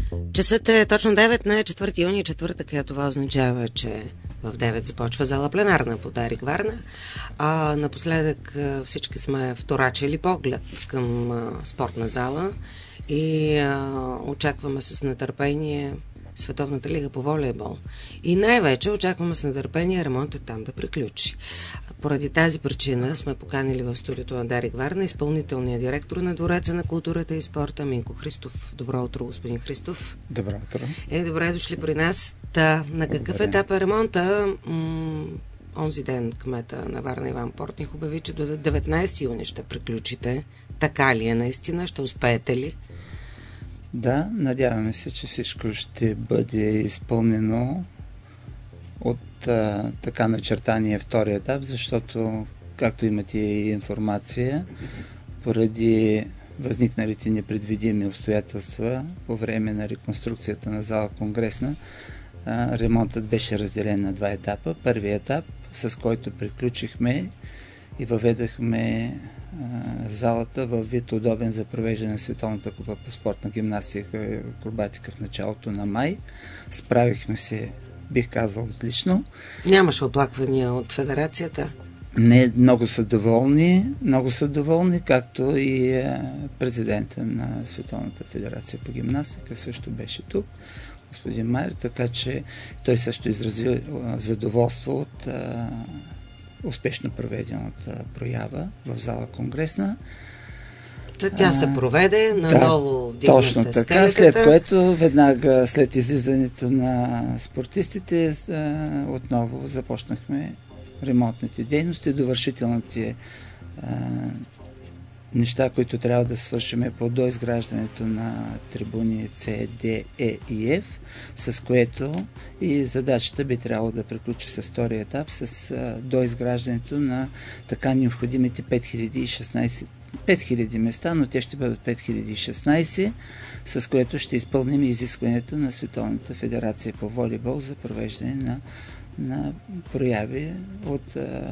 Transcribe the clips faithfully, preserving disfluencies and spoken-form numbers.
Часът е точно девет на четвърти юни, четвъртък, а това означава, че в девет започва зала пленарна по Дарик Варна. А напоследък всички сме вторачили поглед към а, спортна зала и а, очакваме с нетърпение Световната лига по волейбол. И най-вече очакваме с нетърпение ремонтът там да приключи. Поради тази причина сме поканили в студиото на Дарик Варна изпълнителния директор на Двореца на културата и спорта Минко Христов. Добро утро, господин Христов. Добро утро. Е, добре дошли при нас. Та, на какъв добре. етап е ремонта? М- онзи ден кмета на Варна Иван Портних обяви, че до деветнайсети юни ще приключите. Така ли е наистина? Ще успеете ли? Да, надяваме се, че всичко ще бъде изпълнено от а, така начертания втори етап, защото, както имате и информация, поради възникналите непредвидими обстоятелства по време на реконструкцията на зала Конгресна, а, ремонтът беше разделен на два етапа. Първият етап, с който приключихме и въведахме залата във вид удобен за провеждане на Световната купа по спортна гимнастика и акробатика в началото на май. Справихме се, бих казал, отлично. Нямаше оплаквания от федерацията? Не, много са доволни, много са доволни, както и президента на Световната федерация по гимнастика също беше тук, господин Майер, така че той също изрази задоволство от успешно проведената проява в зала Конгресна. Тя се проведе, наново да, точно така, скелетата. След което веднага след излизането на спортистите отново започнахме ремонтните дейности, довършителните а, неща, които трябва да свършим по доизграждането на трибуни С, Д, Е и Ф, с което и задачата би трябвало да приключи с втория етап, с а, доизграждането на така необходимите пет хиляди и шестнайсет пет хиляди места, но те ще бъдат пет хиляди и шестнайсет, с което ще изпълним изискването на Световната федерация по волейбол за провеждане на, на прояви от а,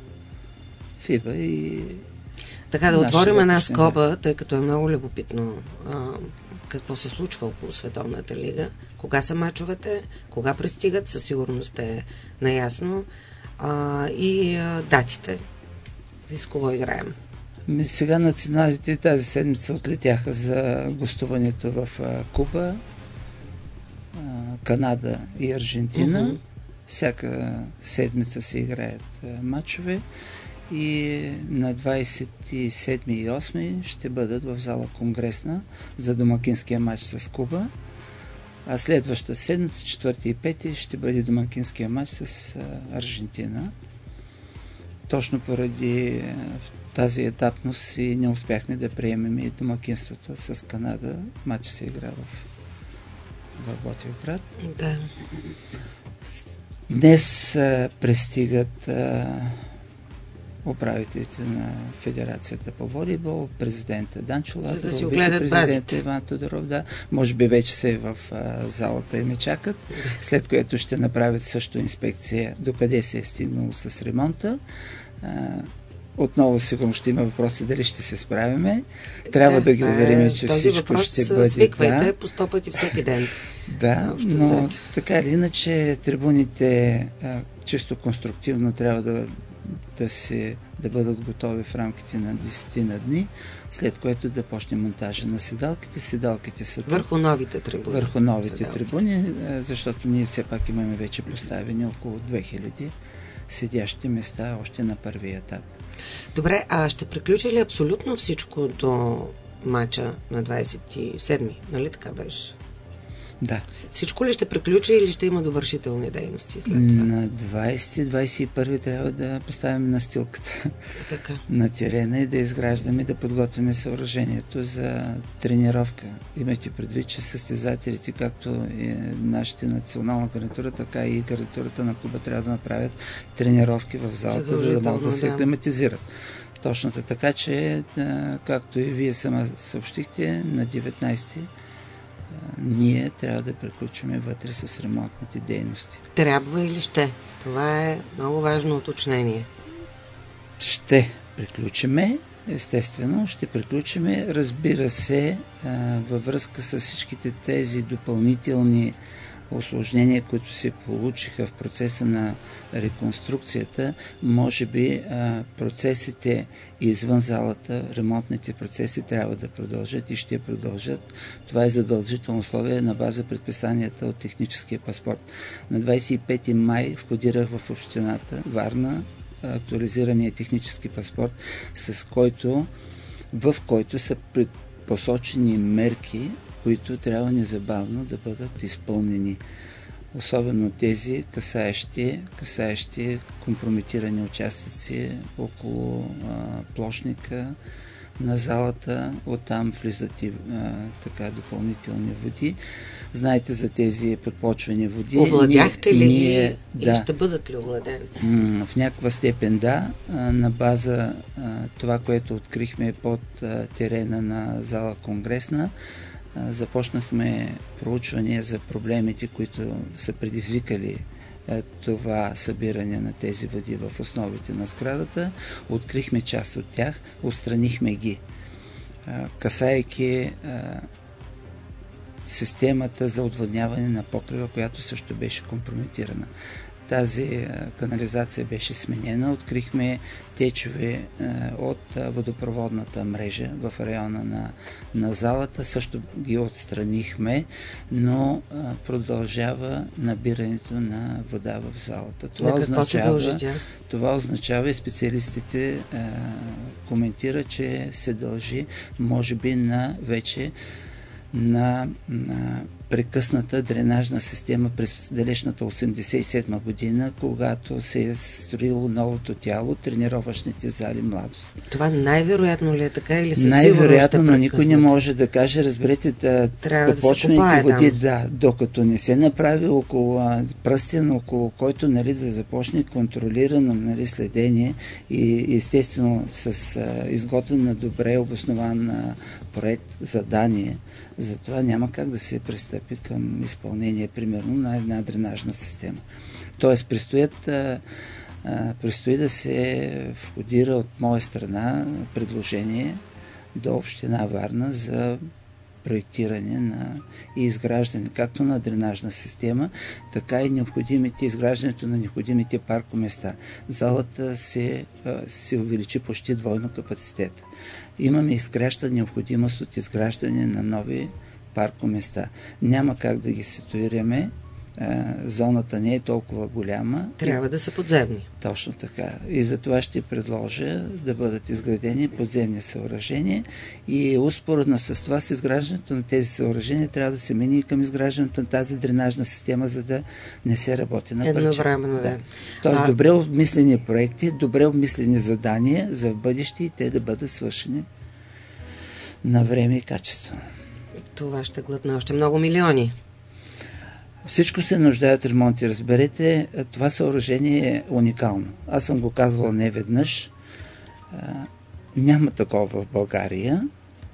ФИБА и така да отворим една скоба, тъй като е много любопитно а, какво се случва около Световната лига, кога са мачовете, кога пристигат, със сигурност е наясно, а, и а, датите, с кого играем. Сега националите тази седмица отлетяха за гостуването в а, Куба, а, Канада и Аржентина. Mm-hmm. Всяка седмица се играят а, мачове. И на двайсет и седми и осми ще бъдат в зала Конгресна за домакинския матч с Куба, а следващата седмица, четвърти и пети, ще бъде домакинския матч с а, Аржентина. Точно поради а, тази етапност и не успяхме да приемем и домакинството с Канада. Матч се игра в, в Ботевград. Да. Днес а, пристигат а, управителите на Федерацията по волейбол, президента Данчо Лазаров, да вице-президента Иван Тодоров, да. Може би вече се в а, залата и ме чакат, след което ще направят също инспекция докъде се е стигнало с ремонта. А, отново сигурно ще има въпроси дали ще се справиме. Трябва да, да ги уверим, че всичко ще бъде. Свиквайте да. по сто пъти всеки ден. Да, но така или иначе трибуните а, чисто конструктивно трябва да да, се, да бъдат готови в рамките на десет на дни, след което да почне монтажа на седалките. Седалките са върху новите трибуни. Върху новите седалки. трибуни, защото ние все пак имаме вече поставени около две хиляди седящи места още на първия етап. Добре, а ще приключи ли абсолютно всичко до мача на двайсет и седми? Нали така беше? Да. Всичко ли ще приключи или ще има довършителни дейности след това? На двайсети двайсет и първи трябва да поставим настилката така. на терена и да изграждаме, да подготвим съоръжението за тренировка. Имайте предвид, че състезателите, както и нашата национална гарнитура, така и гарнитурата на клуба трябва да направят тренировки в залата, за да могат да се аклиматизират. Точно така, че както и вие сама съобщихте, на деветнайсети ние трябва да приключим вътре с ремонтните дейности. Трябва или ще? Това е много важно уточнение. Ще приключиме, естествено, ще приключиме. Разбира се, във връзка с всичките тези допълнителни усложнения, които се получиха в процеса на реконструкцията, може би процесите извън залата, ремонтните процеси трябва да продължат и ще продължат. Това е задължително условие на база предписанията от техническия паспорт. На двадесет и пети май входирах в общината Варна актуализирания технически паспорт, с който, в който са посочени мерки, които трябва незабавно да бъдат изпълнени. Особено тези, касаещи, касаещи компрометирани участъци около а, площника на залата. Оттам влизат и а, така допълнителни води. Знаете за тези подпочвени води. Овладяхте ли ние, и да, ще бъдат ли овладени? В някаква степен да. На база а, това, което открихме под а, терена на зала Конгресна, започнахме проучвания за проблемите, които са предизвикали това събиране на тези води в основите на сградата. Открихме част от тях, отстранихме ги, касайки системата за отводняване на покрива, която също беше компрометирана. Тази канализация беше сменена. Открихме течове от водопроводната мрежа в района на, на залата. Също ги отстранихме, но продължава набирането на вода в залата. Това означава, това означава и специалистите е, коментират, че се дължи може би на вече на, на прекъсната дренажна система през далечната осемдесет и седма година, когато се е строило новото тяло, тренировъчните зали Младост. Това най-вероятно ли е така или със сигурност? Най-вероятно, но никой не може да каже, разберете, да, подпочвените да води, да, докато не се направи около пръстен, около който, нали, да започне контролирано, нали, следение и естествено с а, изготвен на добре обоснован а, проект, задание. Затова няма как да се пристъпи към изпълнение, примерно, на една дренажна система. Тоест, предстоят, а, а, предстои да се входира от моя страна предложение до община Варна за проектиране на и изграждане както на дренажна система, така и необходимите, изграждането на необходимите паркоместа. Залата се, се увеличи почти двойно капацитета. Имаме изгражда необходимост от изграждане на нови паркоместа. Няма как да ги ситуираме. Зоната не е толкова голяма. Трябва да са подземни. Точно така. И за това ще предложа да бъдат изградени подземни съоръжения и успоредно с това, с изграждането на тези съоръжения, трябва да се мине и към изграждането на тази дренажна система, за да не се работи на парче. Едновременно, да. Тоест, а... добре обмислени проекти, добре обмислени задания за в бъдеще и те да бъдат свършени на време и качествено. Това ще глътне още много милиони. Всичко се нуждае от ремонти. Разберете, това съоръжение е уникално. Аз съм го казвал не веднъж. Няма такова в България.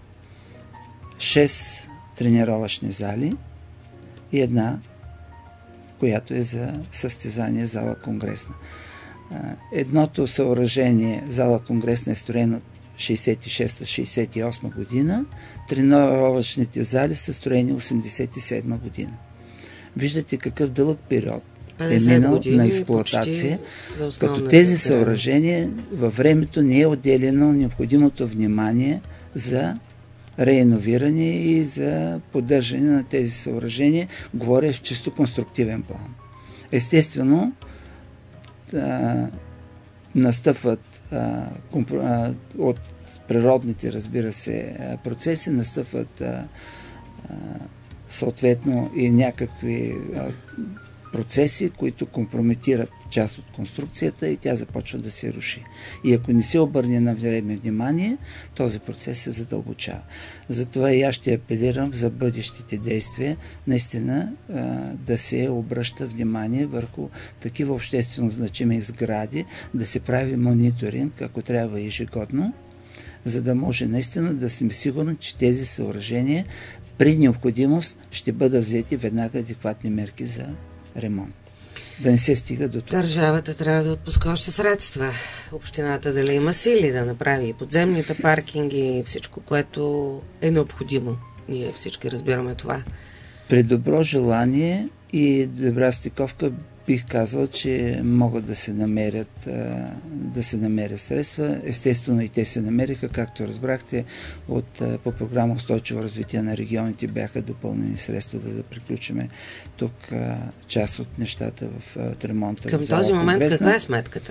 Шест тренировъчни зали и една, която е за състезание, зала Конгресна. Едното съоръжение, зала Конгресна, е строено шейсет и шеста - шейсет и осма година. Тренировъчните зали са строени осемдесет и седма година. Виждате какъв дълъг период е минал на експлоатация, като тези съоръжения във времето не е отделено необходимото внимание за реиновиране и за поддържане на тези съоръжения. Говоря в чисто конструктивен план. Естествено, да, настъпват а, компро, а, от природните, разбира се, процеси, настъпват а, а, съответно и някакви а, процеси, които компрометират част от конструкцията и тя започва да се руши. И ако не се обърне на време внимание, този процес се задълбочава. Затова и аз ще апелирам за бъдещите действия наистина а, да се обръща внимание върху такива обществено значими сгради, да се прави мониторинг, ако трябва ежегодно, за да може наистина да сме сигурни, че тези съоръжения при необходимост ще бъдат взети веднага адекватни мерки за ремонт. да не се стига до това. Държавата трябва да отпуска още средства. Общината дали има сили да направи и подземните паркинги, и всичко, което е необходимо. Ние всички разбираме това. При добро желание и добра стиковка бих казал, че могат да се намерят, да се намерят средства. Естествено и те се намериха, както разбрахте, от, по програма Устойчиво развитие на регионите бяха допълнени средства, за да приключиме тук част от нещата в ремонта. Към в зала този момент Конгресна. Каква е сметката?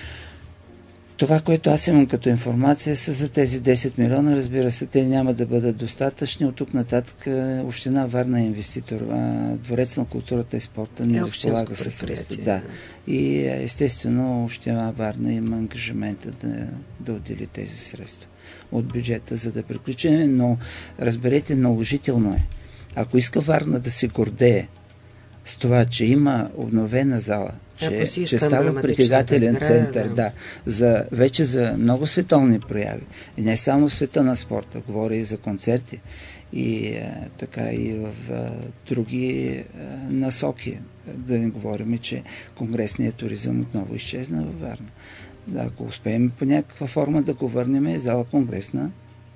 Това, което аз имам като информация, са за тези десет милиона. Разбира се, те няма да бъдат достатъчни. От тук нататък община Варна е инвеститор. Дворец на културата и спорта не разполага със средства. Да. И естествено община Варна има ангажимента да, да отдели тези средства от бюджета, за да приключим. Но разберете, наложително е. Ако иска Варна да се гордее с това, че има обновена зала, че, че става притегателен център, да. Да, за, вече за много световни прояви. И не само в света на спорта, говоря и за концерти, и а, така и в а, други а, насоки. Да не говорим, че конгресният туризъм отново изчезна във Варна. Да, ако успеем по някаква форма да го върнем, зала конгресна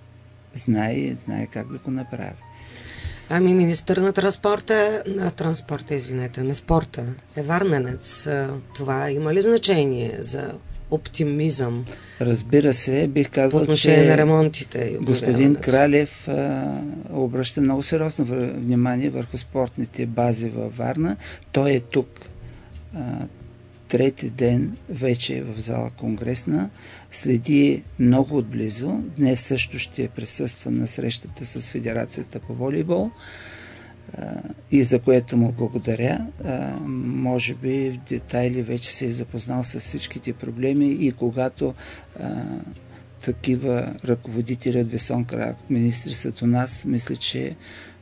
знае, знае как да го направи. Ами министър на транспорта, на транспорта, извинете, на спорта е варненец. Това има ли значение за оптимизъм? Разбира се, бих казал, по отношение че на ремонтите. господин Кралев а, обръща много сериозно внимание върху спортните бази във Варна. Той е тук а, трети ден вече в зала конгресна, следи много отблизо. Днес също ще присъства на срещата с Федерацията по волейбол а, и за което му благодаря. А, може би в детайли вече се е запознал с всичките проблеми и когато а, такива ръководители от висок ранг министри са у нас, мисля, че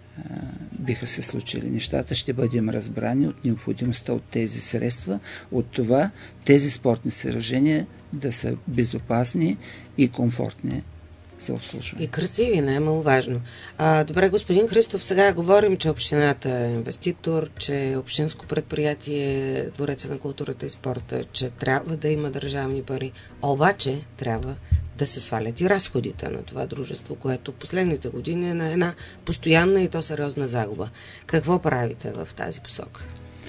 биха се случили нещата, ще бъдем разбрани от необходимостта от тези средства, от това тези спортни съоръжения да са безопасни и комфортни за обслужване. И красиви, не е маловажно. А, добре, господин Христов, сега говорим, че общината е инвеститор, че общинско предприятие, Двореца на културата и спорта, че трябва да има държавни пари. Обаче трябва да се свалят и разходите на това дружество, което последните години е на една постоянна и то сериозна загуба. Какво правите в тази посока?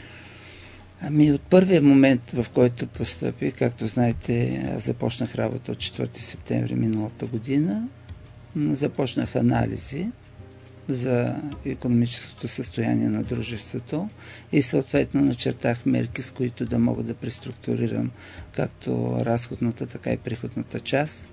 Ами от първия момент, в който постъпи, както знаете, аз започнах работа от четвърти септември миналата година, започнах анализи за икономическото състояние на дружеството и съответно начертах мерки, с които да мога да преструктурирам както разходната, така и приходната част.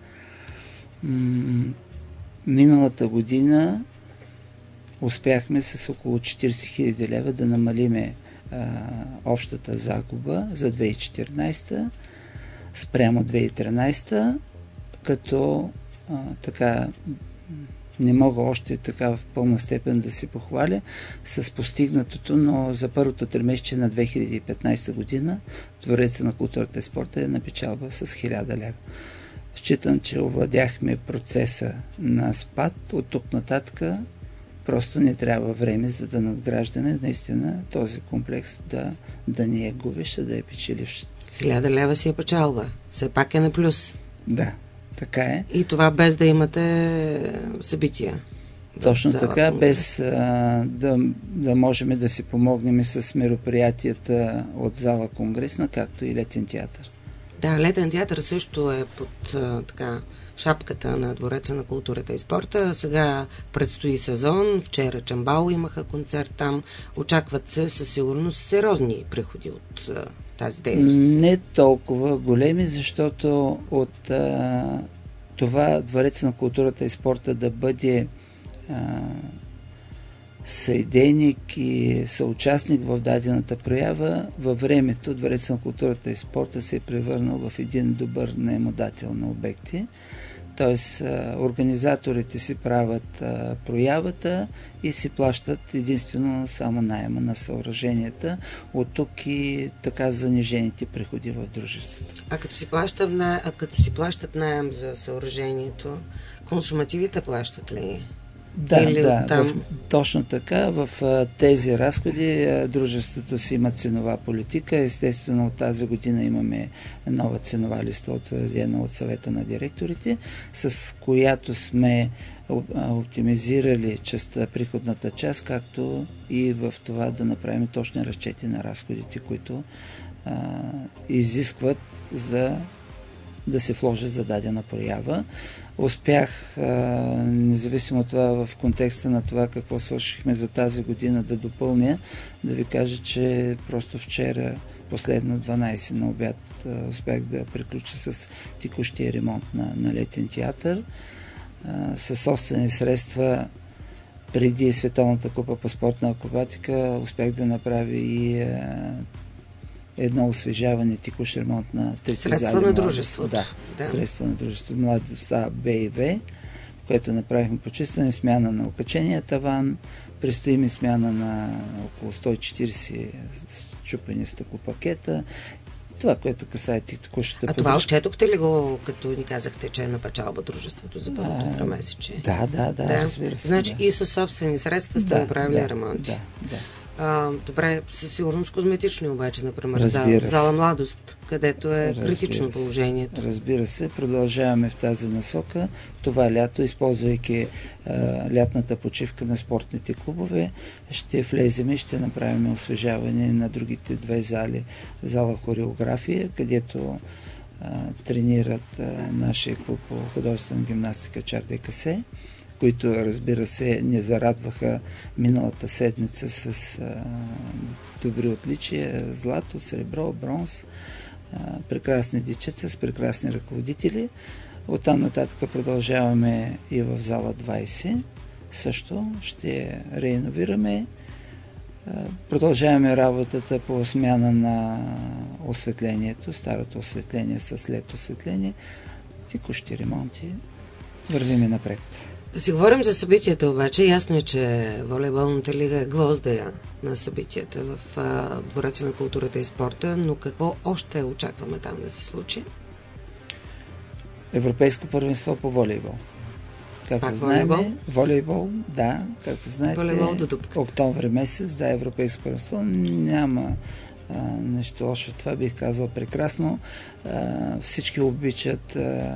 Миналата година успяхме с около четирийсет хиляди лева да намалиме а, общата загуба за две хиляди и четиринадесета спрямо две хиляди и тринадесета, като а, така не мога още така в пълна степен да се похваля с постигнатото, но за първото тримесечие на две хиляди и петнадесета година Двореца на културата и спорта е на печалба с хиляда лева. Считам, че овладяхме процеса на спад. От тук нататък просто не трябва време, за да надграждаме наистина този комплекс да, да не е губещ, а да е печеливщ. Хиляда лева си е печалба. Все пак е на плюс. Да, така е. И това без да имате събития. Точно така, без а, да, да можем да си помогнем с мероприятията от зала конгресна, както и летен театър. Да, летен театър също е под а, така шапката на Двореца на културата и спорта. Сега предстои сезон. Вчера Чамбал имаха концерт там. Очакват се със сигурност сериозни приходи от а, тази дейност. Не толкова големи, защото от а, това Двореца на културата и спорта да бъде а, съидейник и съучастник в дадената проява, във времето Двореца на културата и спорта се е превърнал в един добър наемодател на обекти. Тоест, организаторите си правят а, проявата и си плащат единствено само наема на съоръженията. От тук и така занижените приходи в дружеството. А като си, плащам, а като си плащат наем за съоръжението, консумативите плащат ли? Да, Или да, там... в, точно така. В а, тези разходи а, дружеството си има ценова политика. Естествено, от тази година имаме нова ценова листа, утвърдена от съвета на директорите, с която сме оптимизирали частта, приходната част, както и в това да направим точни разчети на разходите, които а, изискват за да се вложат за дадена проява. Успях, а, независимо от това, в контекста на това какво свършихме за тази година, да допълня, да ви кажа, че просто вчера, последно дванайсет на обяд, а, успях да приключа с текущия ремонт на, на летен театър. А, със собствени средства преди Световната купа по спортна акробатика успях да направя и а, едно освежаване, текущ ремонт на трите зали. Средства на дружеството. Да, да, средства на дружеството. Младост А, Б и В, в което направихме почистване, смяна на окачения таван, предстои ми смяна на около сто и четирийсет счупени стъклопакета. Това, което касае текущата поддръжка. А това отчетохте ли го, като ни казахте, че е на печалба дружеството за първото тримесечие? Да, да, да, да, разбира се. Значи да. И със собствени средства сте да, направили да, ремонти? Да, да. А, добре, със сигурност козметични обаче, например, Разбира зала, се. зала Младост, където е Разбира критично се. положението. Разбира се, продължаваме в тази насока. Това лято, използвайки а, лятната почивка на спортните клубове, ще влезем и ще направим освежаване на другите две зали. Зала хореография, където а, тренират а, нашия клуб по художествена гимнастика Чар ДКС, които, разбира се, не зарадваха миналата седмица с а, добри отличия, злато, сребро, бронз, а, прекрасни дечица с прекрасни ръководители. Оттам нататък продължаваме и в зала двайсет. Също ще реиновираме. А, продължаваме работата по смяна на осветлението, старото осветление с лед осветление, текущи ремонти. Вървиме напред. Да си говорим за събитията обаче. Ясно е, че волейболната лига е гвоздея на събитията в а, Двореца на културата и спорта, но какво още очакваме там да се случи? Европейско първенство по волейбол. Както Пак знаем, волейбол? Волейбол, да, както знаете, волейбол до дупка. Октомври месец, да, Европейско първенство. Няма а, нещо лошо. Това бих казал прекрасно. А, всички обичат а,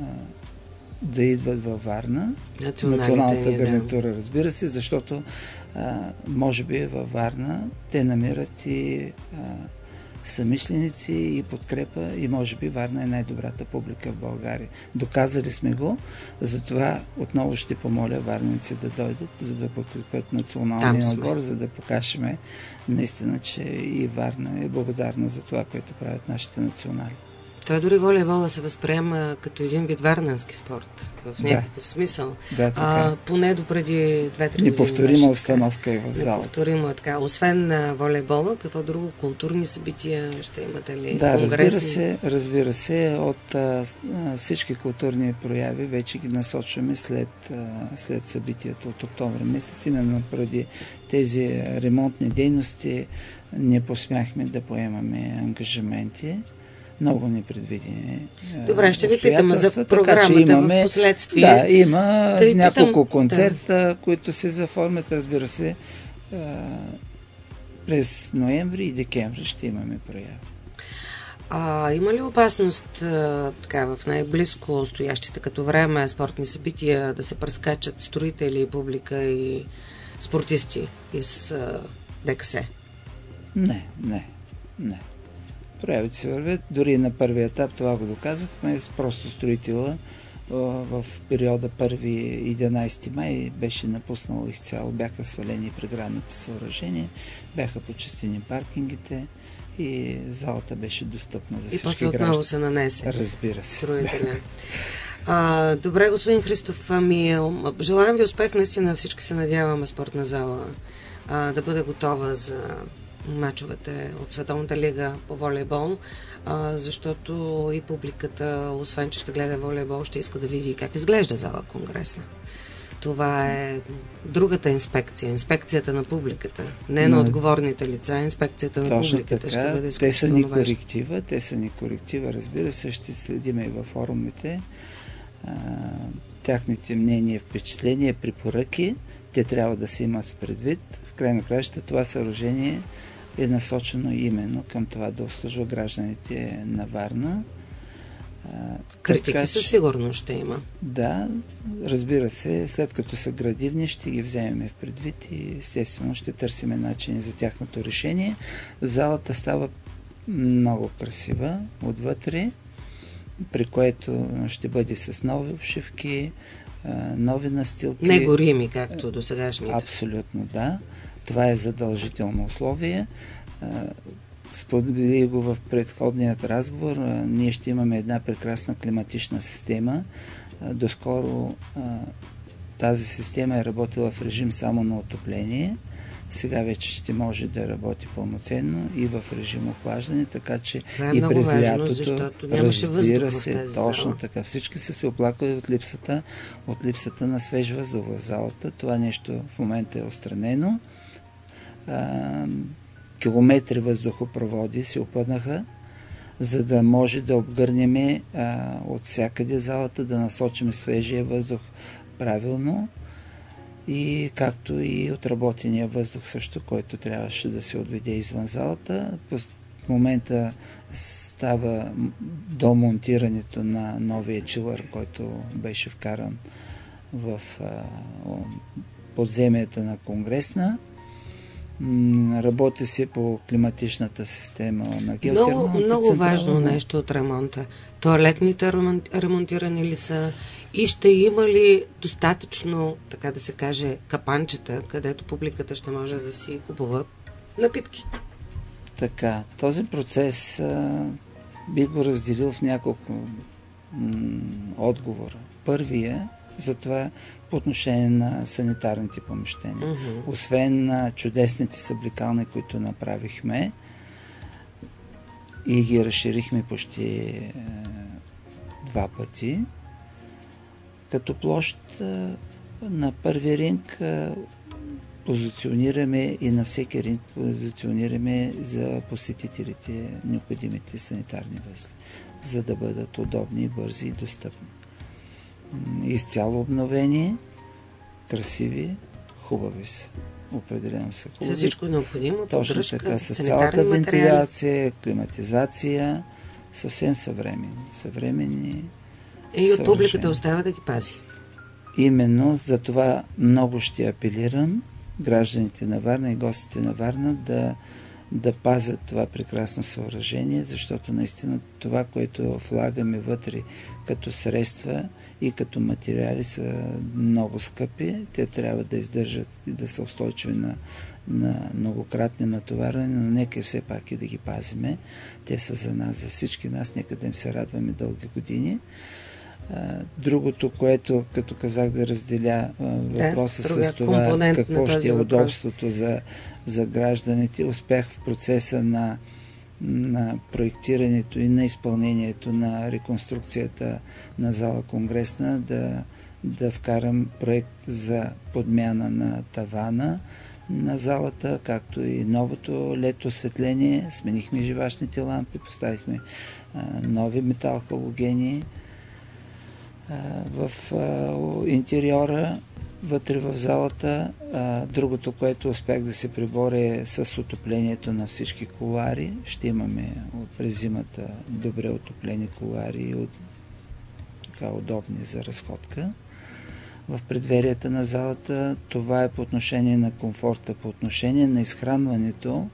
да идват във Варна. Националната гарнитура, да. Разбира се, защото а, може би във Варна те намират и а, съмишленици и подкрепа и може би Варна е най-добрата публика в България. Доказали сме го, затова отново ще помоля варници да дойдат, за да подкрепят националния отбор, за да покажем наистина, че и Варна е благодарна за това, което правят нашите национали. Той дори волейбола се възприема като един вид варненски спорт, в някакъв да. смисъл. Да, така. А, поне до преди две-три години. Неповторима обстановка е в залата. Неповторима е така. Освен на волейбола, какво друго? Културни събития ще имате ли? Да, конгреси? разбира се, разбира се. От а, всички културни прояви вече ги насочваме след, а, след събитията от октомври месец. Именно преди тези ремонтни дейности не посмяхме да поемаме ангажименти. Много непредвидени. Добре, ще ви питам за програмата така, имаме, в последствие. Да, има да няколко питам, концерта, да. които се заформят, разбира се, през ноември и декември ще имаме прояви. А има ли опасност а, така, в най-близко стоящите като време спортни събития да се прескачат строители, публика и спортисти из а, ДКС? Не, не, не. Проявите се вървят. Дори на първия етап това го доказахме. Просто строителя в периода първи до единайсети май беше напуснал изцяло. Бяха свалени преградните съоръжения, бяха почистени паркингите и залата беше достъпна за и всички граждани. И после отново се нанесе. Разбира се. Строителя. А, добре, господин Христов, ами, желаем ви успех. Наистина всички се надяваме спортна зала а, да бъде готова за мачовете от Световната лига по волейбол, а, защото и публиката, освен че ще гледа волейбол, ще иска да види как изглежда зала конгресна. Това е другата инспекция, инспекцията на публиката. Не на отговорните лица, инспекцията на точно публиката така, ще бъде те са ни важно. коректива, те са ни коректива, разбира се, ще следиме и във форумите. А, тяхните мнения, впечатления, препоръки, те трябва да се имат в предвид. В край на краищата това съоръжение е насочено именно към това да обслужва гражданите на Варна. Критики така, със сигурност ще има. Да, разбира се, след като са градивни, ще ги вземем в предвид и естествено ще търсим начини за тяхното решение. Залата става много красива отвътре, при което ще бъде с нови обшивки, нови настилки. Не горими, както до сегашните. Абсолютно, да. Това е задължително условие. Сподели го в предходният разговор. Ние ще имаме една прекрасна климатична система. Доскоро тази система е работила в режим само на отопление. Сега вече ще може да работи пълноценно и в режим охлаждане, така че е и през важно, лятото, разбира се, в точно зала. така. Всички са се оплаквали от липсата, от липсата на свеж въздух в залата. Това нещо в момента е отстранено. А, километри въздухопроводи се опънаха, за да може да обгърнем а, от всякъде залата, да насочим свежия въздух правилно, и както и отработения въздух също, който трябваше да се отведе извън залата. В момента става до монтирането на новия чилър, който беше вкаран в а, подземията на Конгресна. Работи се по климатичната система на геотермалната Много, много централа. важно нещо от ремонта. Тоалетните ремонтирани ли са и ще има ли достатъчно, така да се каже, капанчета, където публиката ще може да си купува напитки? Така, този процес а, би го разделил в няколко м- отговора. Първия за това по отношение на санитарните помещения. Uh-huh. Освен на чудесните събликални, които направихме и ги разширихме почти е, два пъти, като площ е, на първи ринг е, позиционираме и на всеки ринг позиционираме за посетителите необходимите санитарни възли, за да бъдат удобни, бързи и достъпни. Изцяло обновени, красиви, хубави са. Определено са хубави. С всичко необходимо, точно поддръжка, така, с санитарни цялата материали. вентилация, климатизация, съвсем съвременни. Съвременни И от публиката остава да ги пази. Именно за това много ще апелирам гражданите на Варна и гостите на Варна да да пазят това прекрасно съоръжение, защото наистина това, което влагаме вътре като средства и като материали са много скъпи. Те трябва да издържат и да са устойчиви на, на многократни натоварвания, но нека все пак и да ги пазиме. Те са за нас, за всички нас, нека да им се радваме дълги години. Другото, което, като казах, да разделя въпроса да, с това какво ще е удобството за, за гражданите, успях в процеса на, на проектирането и на изпълнението на реконструкцията на зала Конгресна да, да вкарам проект за подмяна на тавана на залата, както и новото лед осветление. Сменихме живачните лампи, поставихме а, нови метал халогени в а, интериора, вътре в залата. А, другото, което успях да се преборя е с отоплението на всички кулари. Ще имаме през зимата добре отоплени кулари, от, така удобни за разходка. В предверията на залата това е по отношение на комфорта, по отношение на изхранването.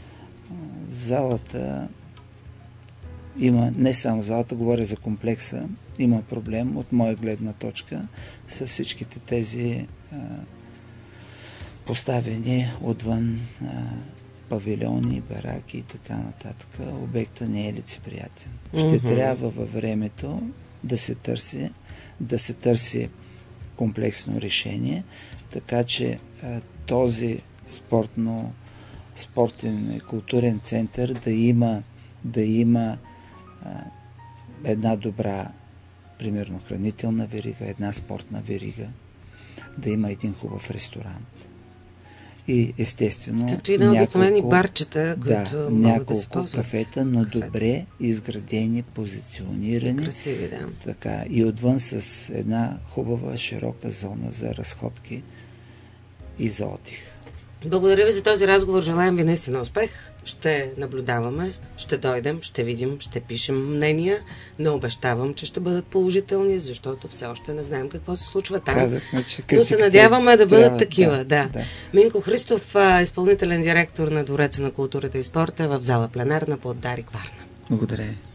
Залата има, не само залата, говоря за комплекса, има проблем от моя гледна точка с всичките тези а, поставени отвън а, павилиони, бараки и така нататък. Обекта не е лицеприятен. Ще mm-hmm. трябва във времето да се търси, да се търси комплексно решение, така че а, този спортно, спортен и културен център да има, да има а, една добра, примерно хранителна верига, една спортна верига, да има един хубав ресторант и естествено както и на обикновени барчета, които да, могат да се няколко ползват. кафета, но кафета. Добре изградени, позиционирани. И красиви, да. Така, и отвън с една хубава, широка зона за разходки и за отдих. Благодаря ви за този разговор. Желаем ви наистина успех. Ще наблюдаваме, ще дойдем, ще видим, ще пишем мнения. Не обещавам, че ще бъдат положителни, защото все още не знаем какво се случва там. Казахме, че но се надяваме да бъдат трябва, такива. Да, да. да. Минко Христов, изпълнителен директор на Двореца на културата и спорта в зала Пленарна под Дарик Варна. Благодаря.